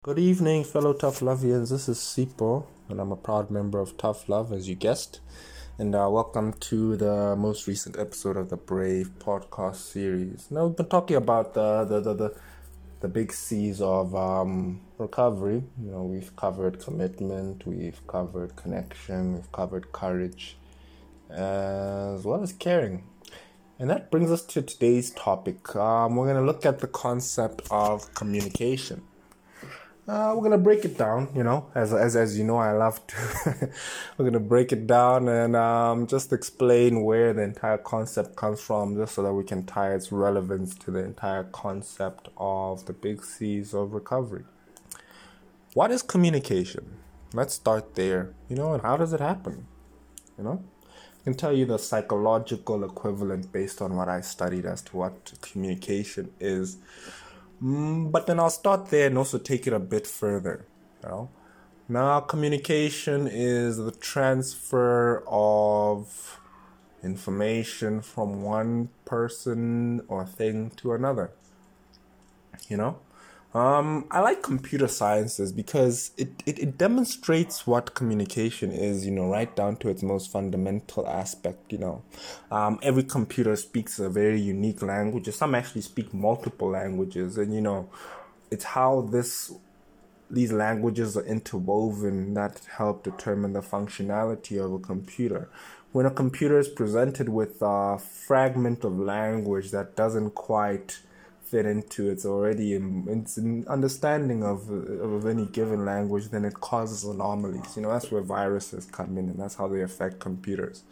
Good evening, fellow Tough Lovians. This is Sipo, and I'm a proud member of Tough Love, as you guessed. And welcome to the most recent episode of the Brave podcast series. Now, we've been talking about the big C's of recovery. We've covered commitment, we've covered connection, we've covered courage, as well as caring. And that brings us to today's topic. We're going to look at the concept of communication. We're gonna break it down, as you know, I love to. We're gonna break it down and just explain where the entire concept comes from, just so that we can tie its relevance to the entire concept of the big C's of recovery. What is communication? Let's start there. And how does it happen? I can tell you the psychological equivalent based on what I studied as to what communication is. But then I'll start there and also take it a bit further. Now, communication is the transfer of information from one person or thing to another. I like computer sciences because it demonstrates what communication is, right down to its most fundamental aspect, Every computer speaks a very unique language. Some actually speak multiple languages, and, it's how these languages are interwoven that help determine the functionality of a computer. When a computer is presented with a fragment of language that doesn't quite fit into its understanding of any given language, then it causes anomalies. That's where viruses come in, and that's how they affect computers.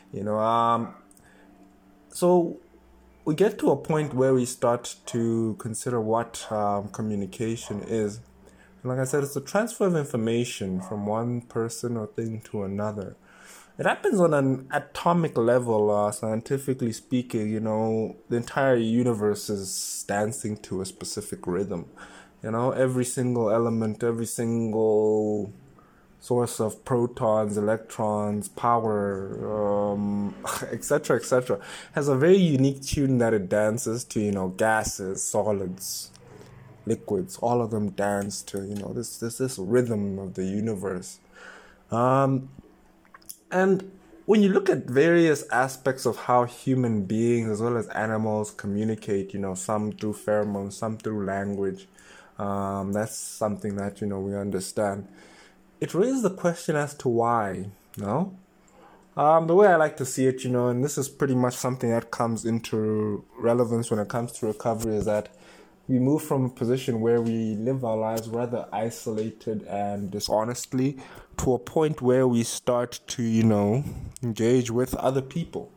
So we get to a point where we start to consider what communication is. And like I said, it's the transfer of information from one person or thing to another. It happens on an atomic level, scientifically speaking. The entire universe is dancing to a specific rhythm. Every single element, every single source of protons, electrons, power, etc., has a very unique tune that it dances to. Gases, solids, liquids, all of them dance to, this rhythm of the universe. And when you look at various aspects of how human beings as well as animals communicate, some through pheromones, some through language, that's something that, we understand. It raises the question as to why, The way I like to see it, and this is pretty much something that comes into relevance when it comes to recovery, is that we move from a position where we live our lives rather isolated and dishonestly to a point where we start to, engage with other people.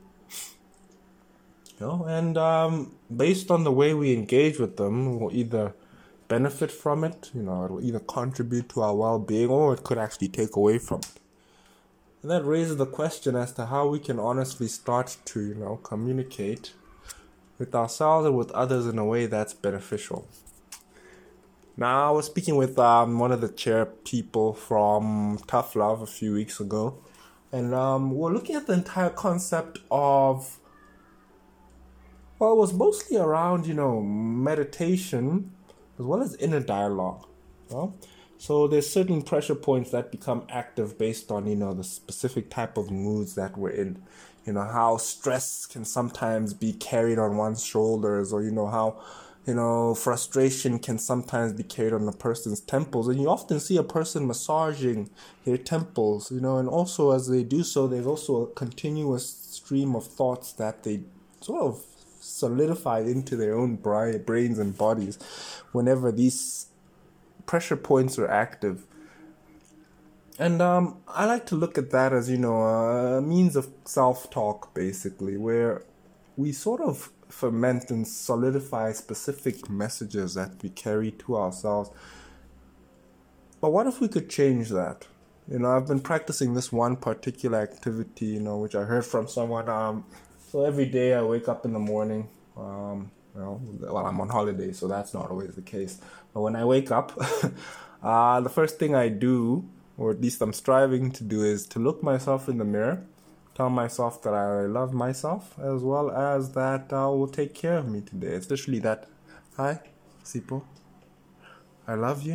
And based on the way we engage with them, we'll either benefit from it, it will either contribute to our well-being, or it could actually take away from it. And that raises the question as to how we can honestly start to, communicate with ourselves and with others in a way that's beneficial. Now, I was speaking with one of the chair people from Tough Love a few weeks ago, and we're looking at the entire concept of, well, it was mostly around, meditation as well as inner dialogue. So there's certain pressure points that become active based on, the specific type of moods that we're in. How stress can sometimes be carried on one's shoulders, or, how, frustration can sometimes be carried on a person's temples. And you often see a person massaging their temples, and also as they do so, there's also a continuous stream of thoughts that they sort of solidify into their own brains and bodies whenever these pressure points are active. And I like to look at that as, a means of self-talk, basically, where we sort of ferment and solidify specific messages that we carry to ourselves. But what if we could change that? I've been practicing this one particular activity, which I heard from someone. So every day I wake up in the morning. I'm on holiday, so that's not always the case. But when I wake up, the first thing I do, or at least I'm striving to do, is to look myself in the mirror, tell myself that I love myself, as well as that I will take care of me today. Especially that, hi, Sipo, I love you.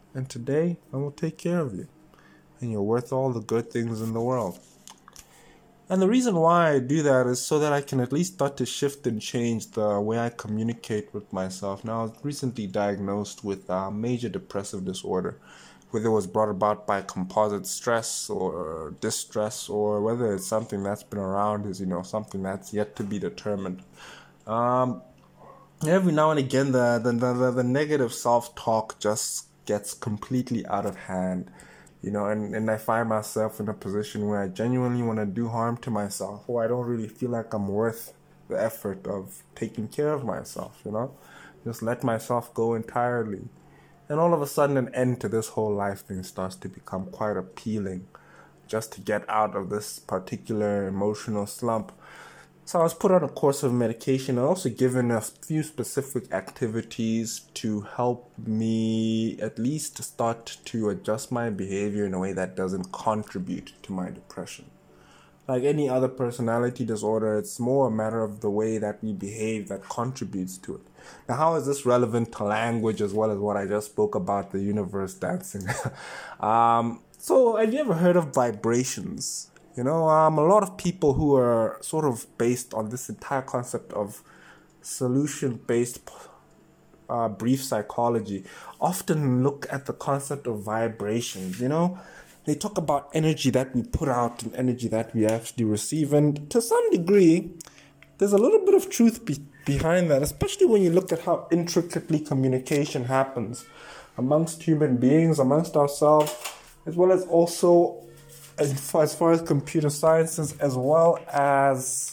And today, I will take care of you. And you're worth all the good things in the world. And the reason why I do that is so that I can at least start to shift and change the way I communicate with myself. Now, I was recently diagnosed with a major depressive disorder, whether it was brought about by composite stress or distress, or whether it's something that's been around is, something that's yet to be determined. Um, every now and again, the negative self-talk just gets completely out of hand. And I find myself in a position where I genuinely want to do harm to myself, or I don't really feel like I'm worth the effort of taking care of myself. Just let myself go entirely. And all of a sudden, an end to this whole life thing starts to become quite appealing, just to get out of this particular emotional slump. So I was put on a course of medication and also given a few specific activities to help me at least start to adjust my behavior in a way that doesn't contribute to my depression. Like any other personality disorder, it's more a matter of the way that we behave that contributes to it. Now, how is this relevant to language as well as what I just spoke about, the universe dancing? So have you ever heard of vibrations? A lot of people who are sort of based on this entire concept of solution-based brief psychology often look at the concept of vibrations. They talk about energy that we put out and energy that we actually receive, and to some degree, there's a little bit of truth behind that, especially when you look at how intricately communication happens amongst human beings, amongst ourselves, as well as also as far as computer sciences, as well as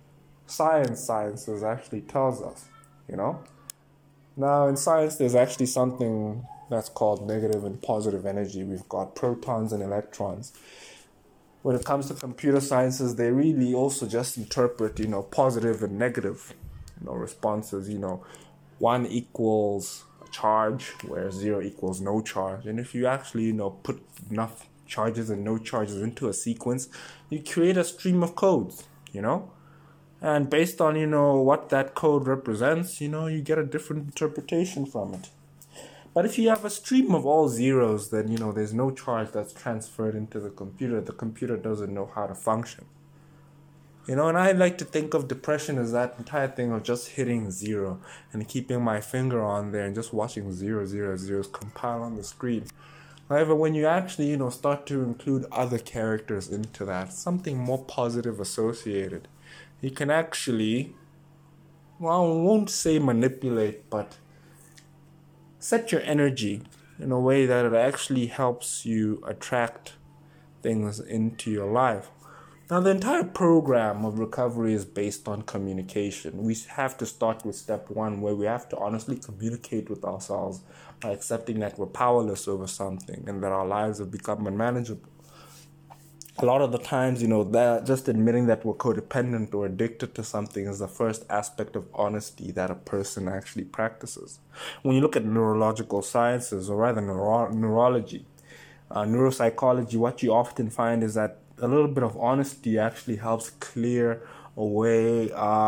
sciences actually tells us. Now, in science, there's actually something that's called negative and positive energy. We've got protons and electrons. When it comes to computer sciences, they really also just interpret, positive and negative, responses. 1 equals a charge, where 0 equals no charge. And if you actually, put enough charges and no charges into a sequence, you create a stream of codes, and based on, what that code represents, you get a different interpretation from it. But if you have a stream of all zeros, then, there's no charge that's transferred into the computer doesn't know how to function. And I like to think of depression as that entire thing of just hitting 0 and keeping my finger on there and just watching 0 compile on the screen. However, when you actually, start to include other characters into that, something more positive associated, you can actually, well, I won't say manipulate, but set your energy in a way that it actually helps you attract things into your life. Now, the entire program of recovery is based on communication. We have to start with step 1, where we have to honestly communicate with ourselves by accepting that we're powerless over something and that our lives have become unmanageable. A lot of the times, that just admitting that we're codependent or addicted to something is the first aspect of honesty that a person actually practices. When you look at neurological sciences, or rather neurology, neuropsychology, what you often find is that a little bit of honesty actually helps clear away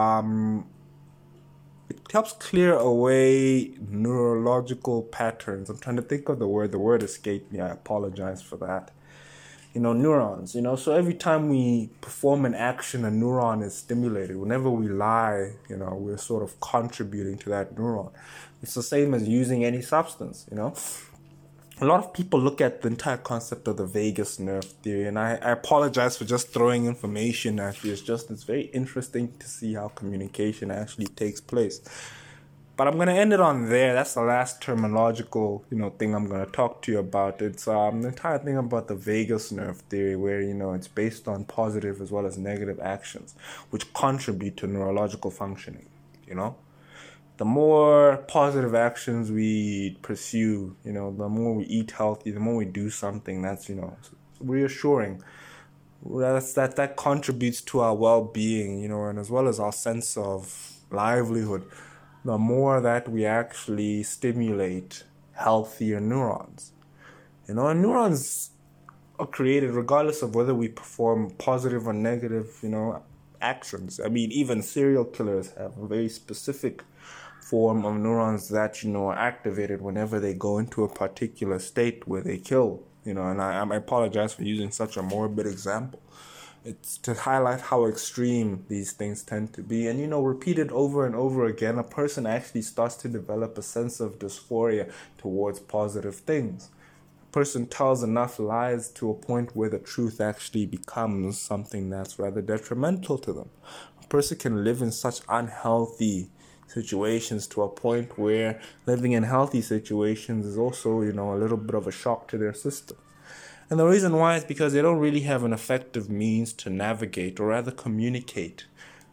neurological patterns. I'm trying to think of the word escaped me. I apologize for that. Neurons, so every time we perform an action, a neuron is stimulated. Whenever we lie, we're sort of contributing to that neuron. It's the same as using any substance. A lot of people look at the entire concept of the vagus nerve theory, and I apologize for just throwing information at you. It's very interesting to see how communication actually takes place. But I'm going to end it on there. That's the last terminological, thing I'm going to talk to you about. It's the entire thing about the vagus nerve theory, where, it's based on positive as well as negative actions, which contribute to neurological functioning, The more positive actions we pursue, the more we eat healthy, the more we do something that's, reassuring. That contributes to our well-being, and as well as our sense of livelihood. The more that we actually stimulate healthier neurons. And neurons are created regardless of whether we perform positive or negative, actions. I mean, even serial killers have a very specific form of neurons that, are activated whenever they go into a particular state where they kill, and I apologize for using such a morbid example. It's to highlight how extreme these things tend to be. And, repeated over and over again, a person actually starts to develop a sense of dysphoria towards positive things. A person tells enough lies to a point where the truth actually becomes something that's rather detrimental to them. A person can live in such unhealthy situations to a point where living in healthy situations is also, a little bit of a shock to their system. And the reason why is because they don't really have an effective means to navigate or rather communicate,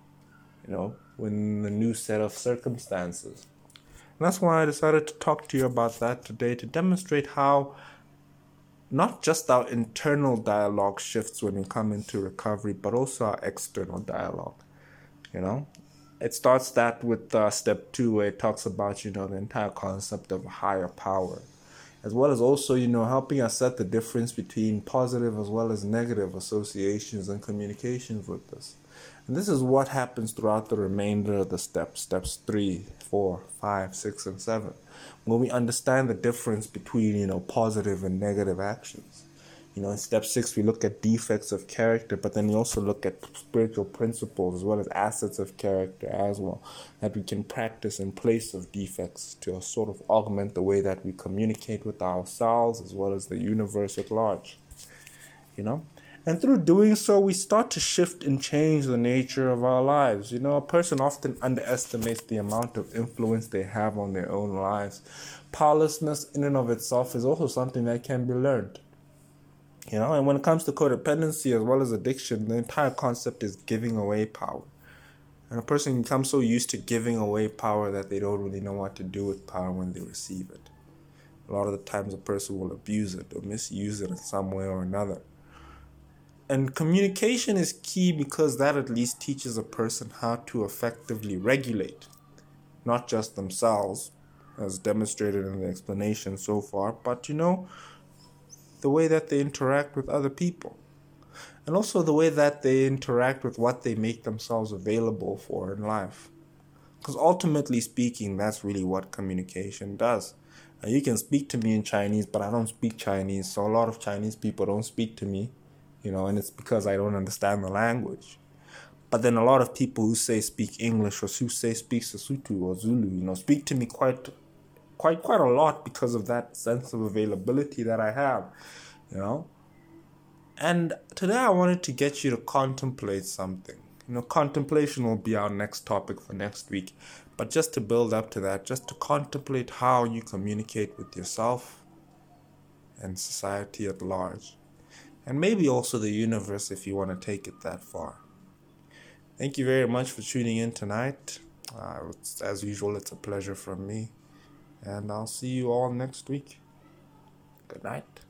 in the new set of circumstances. And that's why I decided to talk to you about that today, to demonstrate how not just our internal dialogue shifts when we come into recovery, but also our external dialogue, It starts that with step 2, where it talks about, the entire concept of higher power, as well as also, helping us set the difference between positive as well as negative associations and communications with this. And this is what happens throughout the remainder of the steps 3, 4, 5, 6, and 7, when we understand the difference between, positive and negative actions. In step 6, we look at defects of character, but then we also look at spiritual principles as well as assets of character as well, that we can practice in place of defects to sort of augment the way that we communicate with ourselves as well as the universe at large. And through doing so, we start to shift and change the nature of our lives. A person often underestimates the amount of influence they have on their own lives. Powerlessness in and of itself is also something that can be learned. And when it comes to codependency as well as addiction, the entire concept is giving away power. And a person becomes so used to giving away power that they don't really know what to do with power when they receive it. A lot of the times a person will abuse it or misuse it in some way or another. And communication is key because that at least teaches a person how to effectively regulate, not just themselves, as demonstrated in the explanation so far, but, the way that they interact with other people, and also the way that they interact with what they make themselves available for in life. Because ultimately speaking, that's really what communication does. Now, you can speak to me in Chinese, but I don't speak Chinese, so a lot of Chinese people don't speak to me, and it's because I don't understand the language. But then a lot of people who say speak English or who say speak Sesotho or Zulu, speak to me quite a lot because of that sense of availability that I have, And today I wanted to get you to contemplate something. Contemplation will be our next topic for next week. But just to build up to that, just to contemplate how you communicate with yourself and society at large. And maybe also the universe if you want to take it that far. Thank you very much for tuning in tonight. As usual, it's a pleasure from me. And I'll see you all next week. Good night.